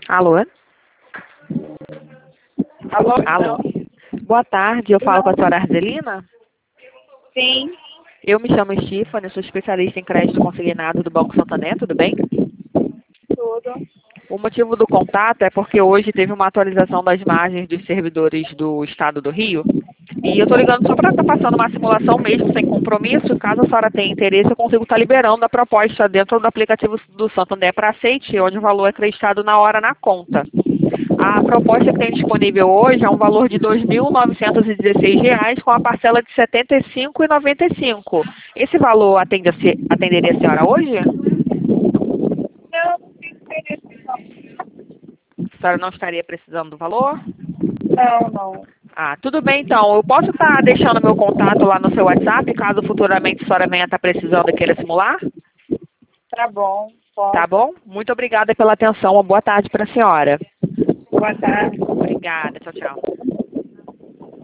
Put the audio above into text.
Alô? Alô? Alô? Boa tarde, eu falo com a senhora Arzelina. Sim, Eu me chamo Stephanie, sou especialista em crédito consignado do Banco Santander, tudo bem? tudo. O motivo do contato é porque hoje teve uma atualização das margens dos servidores do Estado do Rio. E eu estou ligando só para estar passando uma simulação mesmo, sem compromisso. Caso a senhora tenha interesse, eu consigo estar liberando a proposta dentro do aplicativo do Santander para aceite, onde o valor é acreditado na hora na conta. A proposta que tem disponível hoje é um valor de R$ 2.916 com a parcela de R$ 75,95. Esse valor atenderia a senhora hoje? Não, não tem interesse não. A senhora não estaria precisando do valor? Não, não. Ah, tudo bem então. Eu posso estar deixando meu contato lá no seu WhatsApp, caso futuramente a senhora venha estar precisando e queira simular? Tá bom, Tá pode. bom? Muito obrigada pela atenção. Uma boa tarde para a senhora. Boa tarde. Obrigada. Tchau, tchau.